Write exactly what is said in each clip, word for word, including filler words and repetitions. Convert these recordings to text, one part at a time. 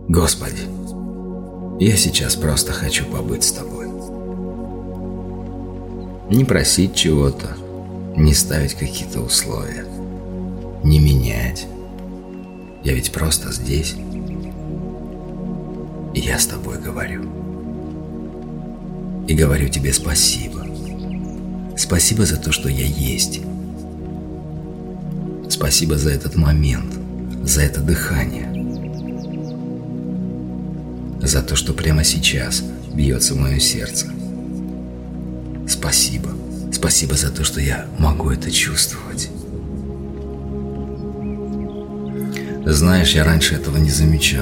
Господи, я сейчас просто хочу побыть с Тобой. Не просить чего-то, не ставить какие-то условия, не менять. Я ведь просто здесь, и я с Тобой говорю. И говорю Тебе спасибо. Спасибо за то, что я есть. Спасибо за этот момент, за это дыхание. За то, что прямо сейчас бьется мое сердце. Спасибо. Спасибо за то, что я могу это чувствовать. Знаешь, я раньше этого не замечал.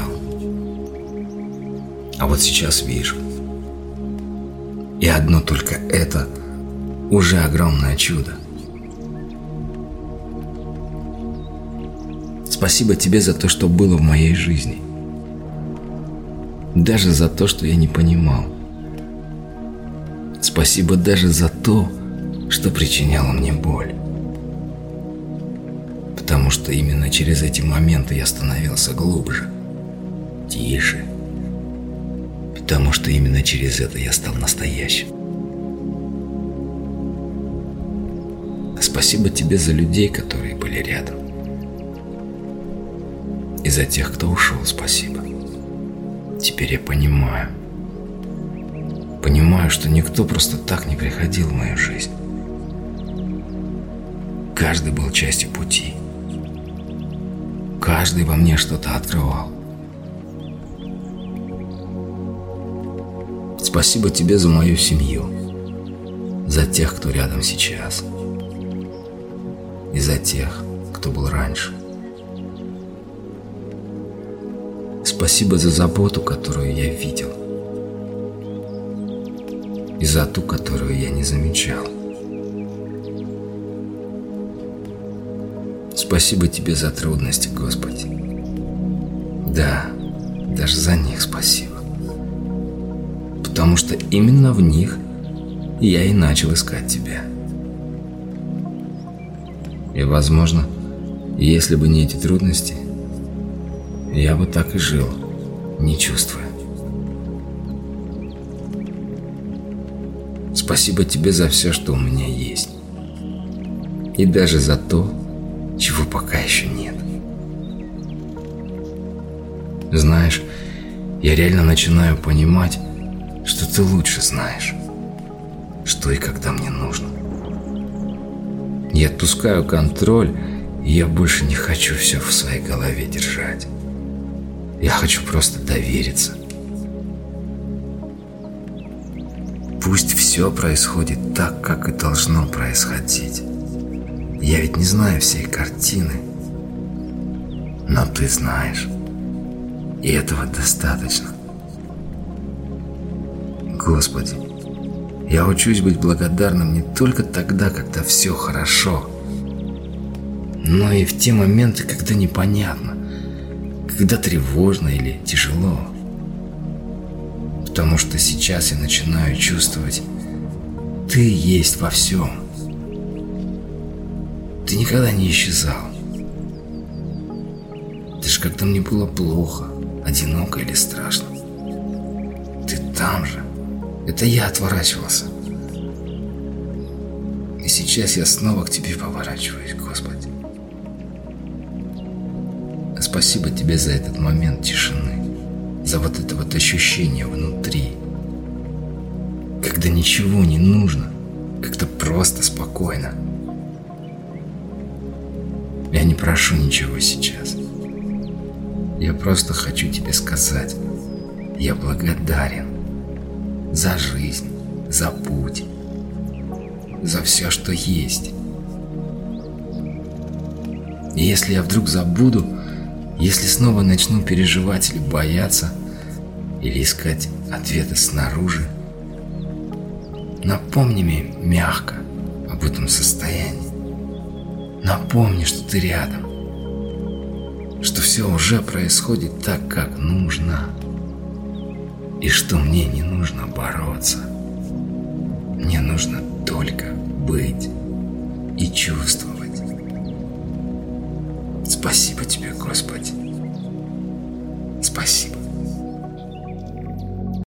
А вот сейчас вижу. И одно только это уже огромное чудо. Спасибо Тебе за то, что было в моей жизни. Даже за то, что я не понимал. Спасибо даже за то, что причиняло мне боль. Потому что именно через эти моменты я становился глубже, тише. Потому что именно через это я стал настоящим. Спасибо Тебе за людей, которые были рядом. И за тех, кто ушел, спасибо. Теперь я понимаю. Понимаю, что никто просто так не приходил в мою жизнь. Каждый был частью пути. Каждый во мне что-то открывал. Спасибо Тебе за мою семью. За тех, кто рядом сейчас. И за тех, кто был раньше. Спасибо за заботу, которую я видел. И за ту, которую я не замечал. Спасибо Тебе за трудности, Господи. Да, даже за них спасибо. Потому что именно в них я и начал искать Тебя. И, возможно, если бы не эти трудности, я бы так и жил, не чувствуя. Спасибо Тебе за все, что у меня есть. И даже за то, чего пока еще нет. Знаешь, я реально начинаю понимать, что Ты лучше знаешь, что и когда мне нужно. Я отпускаю контроль, и я больше не хочу все в своей голове держать. Я хочу просто довериться. Пусть все происходит так, как и должно происходить. Я ведь не знаю всей картины, но Ты знаешь, и этого достаточно. Господи, я учусь быть благодарным не только тогда, когда все хорошо, но и в те моменты, когда непонятно, когда тревожно или тяжело. Потому что сейчас я начинаю чувствовать, Ты есть во всем. Ты никогда не исчезал. Даже когда мне было плохо, одиноко или страшно, Ты там же. Это я отворачивался. И сейчас я снова к Тебе поворачиваюсь, Господи. Спасибо Тебе за этот момент тишины, за вот это вот ощущение внутри, когда ничего не нужно, как-то просто спокойно. Я не прошу ничего сейчас. Я просто хочу Тебе сказать, я благодарен за жизнь, за путь, за все, что есть. И если я вдруг забуду, если снова начну переживать или бояться, или искать ответы снаружи, напомни мне мягко об этом состоянии. Напомни, что Ты рядом, что все уже происходит так, как нужно, и что мне не нужно бороться. Мне нужно только быть и чувствовать. Спасибо Тебе, Господи. Спасибо.